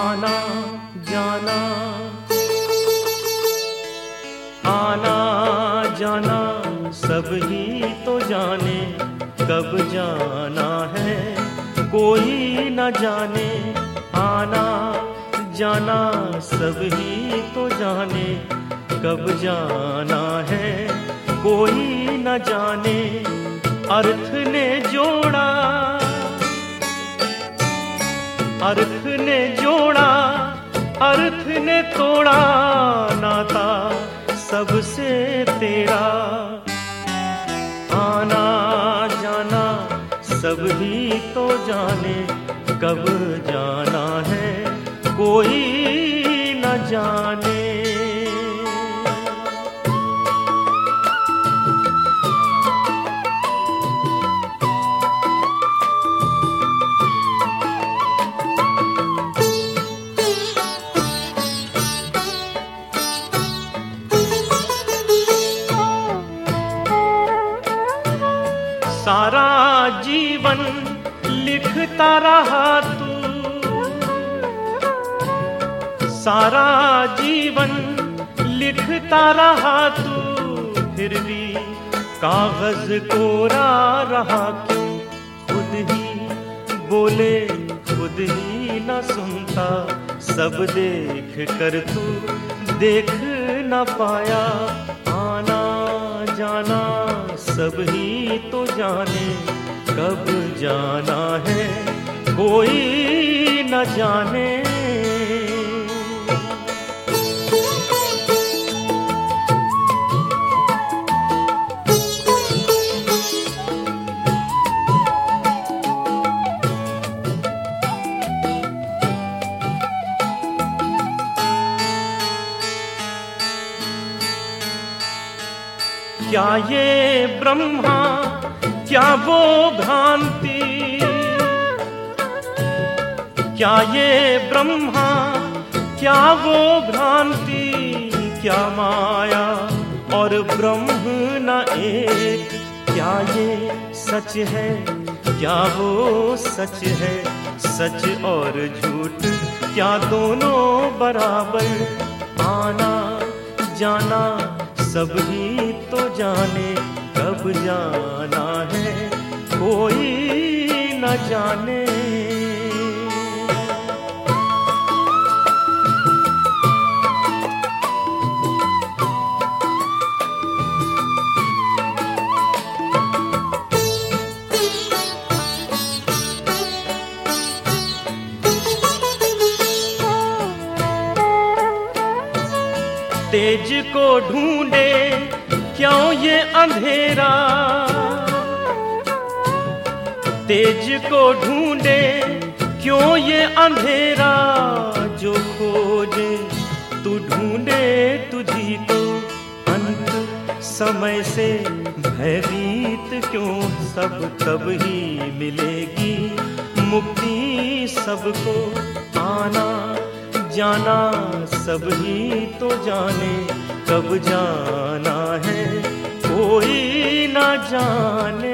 आना जाना, आना जाना सब ही तो जाने, कब जाना है कोई न जाने। आना जाना सब ही तो जाने, कब जाना है कोई न जाने। अर्थ ने जोड़ा, अर्थ ने जोड़ा, अर्थ ने तोड़ा नाता सबसे तेरा। आना जाना सब ही तो जाने, कब जाना है कोई न जाने। सारा जीवन लिखता रहा तू, सारा जीवन लिखता रहा तू, फिर भी कागज कोरा रहा क्यों। खुद ही बोले खुद ही न सुनता, सब देख कर तू देख न पाया। आना जाना सब ही तो जाने, कब जाना है कोई न जाने। क्या ये ब्रह्मा क्या वो भ्रांति, क्या ये ब्रह्मा क्या वो भ्रांति। क्या माया और ब्रह्म न एक, क्या ये सच है क्या वो सच है। सच और झूठ क्या दोनों बराबर। आना जाना सब ही तो जाने, कब जाना है कोई न जाने। तेज को ढूंढे क्यों ये अंधेरा, तेज को ढूंढे क्यों ये अंधेरा। जो खोजे तू ढूंढे तुझी को, अंत समय से भयभीत क्यों। सब तब ही मिलेगी मुक्ति सबको। आना जाना सब ही तो जाने, कब जाना है कोई न जाने।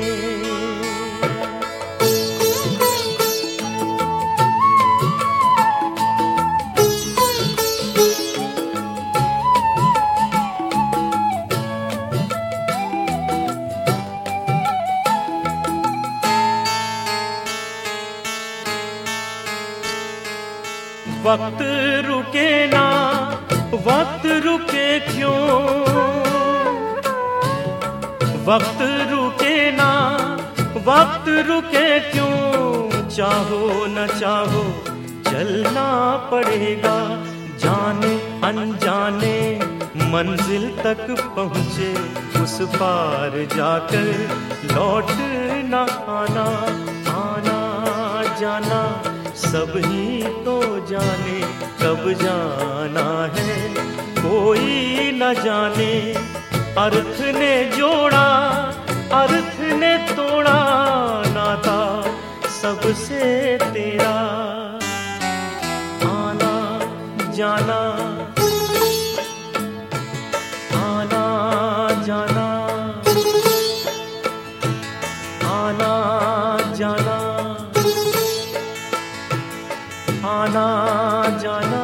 वक्त रुके ना, वक्त रुके क्यों। वक्त रुके ना, वक्त रुके क्यों। चाहो न चाहो चलना पड़ेगा। जाने अनजाने मंजिल तक पहुँचे, उस पार जाकर लौट न आना। आना जाना सब ही तो जाने, कब जाना है कोई न जाने। अर्थ ने जोड़ा, अर्थ ने तोड़ा नाता सबसे तेरा। आना जाना, आना जाना, आना जाना, आना जाना